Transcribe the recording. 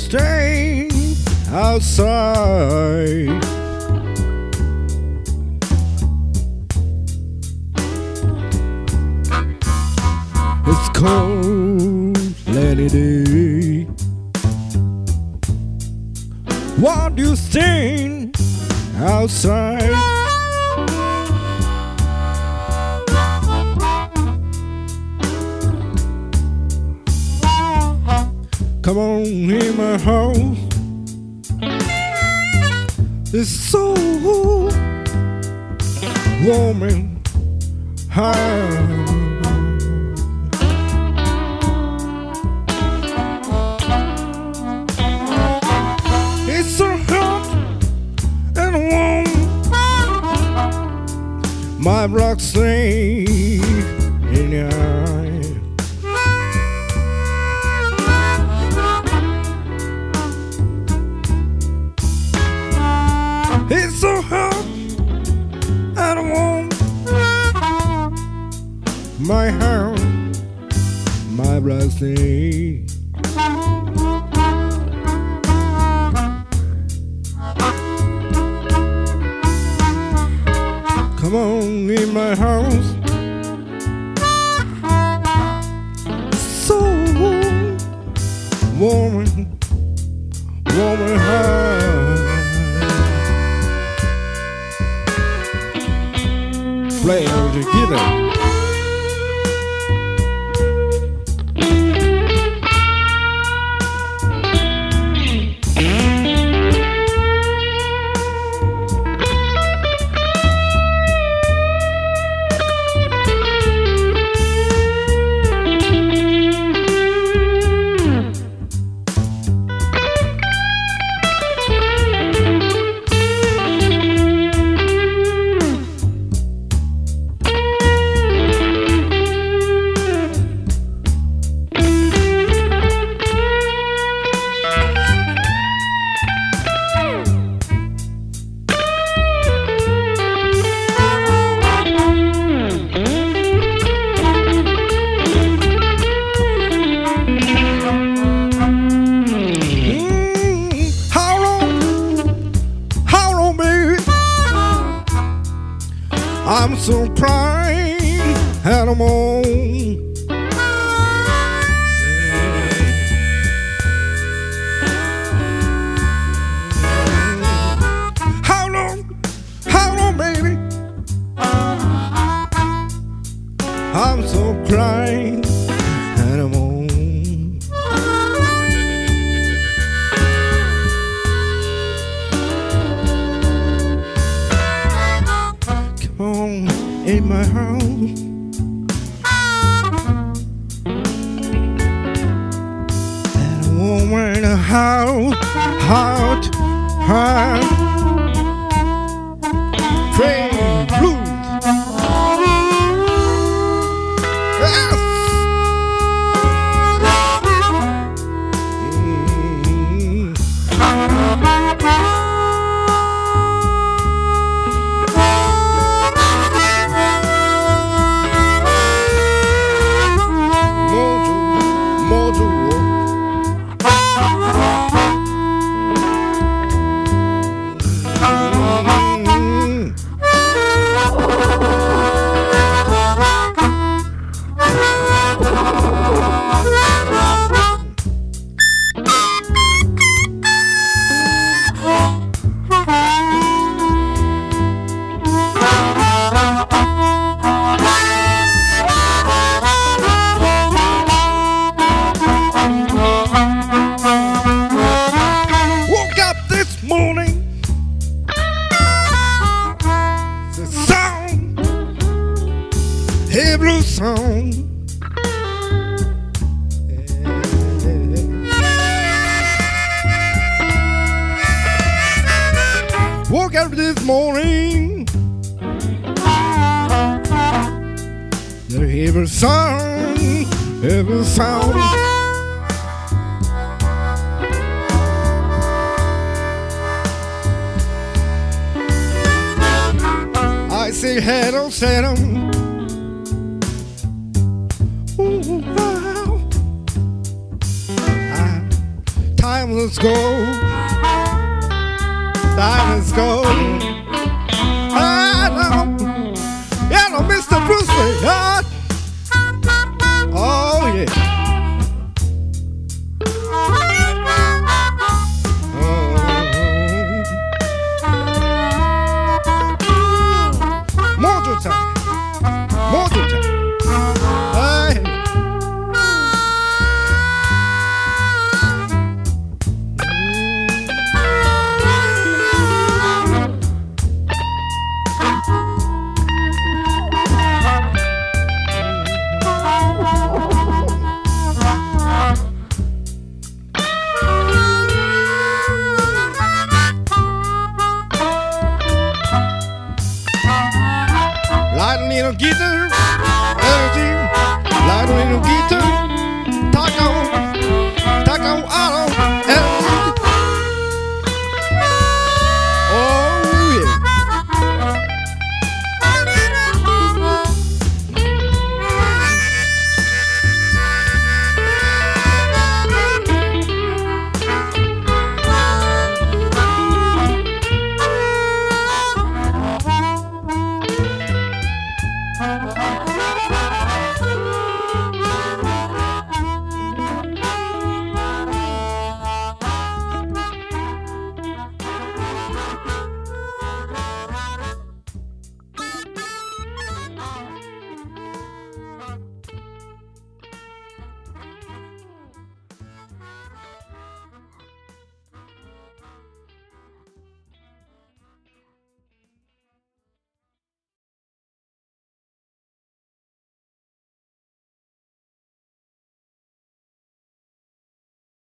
stay outside. It's cold, rainy day. Why do you stay outside? Come on in my house. It's so warm and high. It's so hot and warm. My rock sleep in your eye. It's so hot and warm. My heart, my blood sleep. Come on in my house. So warm and high. Play all together. I'm so proud and I'm on. How long, baby? I'm so crying and I'm on. In my house, and a woman in a house, hot, train blues. Yes. Hey, blue song. Woke up this morning, the every sound, every sound. I say hello, Santa. Ooh, wow. diamonds gold, diamonds gold. Hello, Mr. Bruce Lee. Oh, yeah. More time. More time. Hey. Light a little guitar, energy. Light a little guitar, talk on.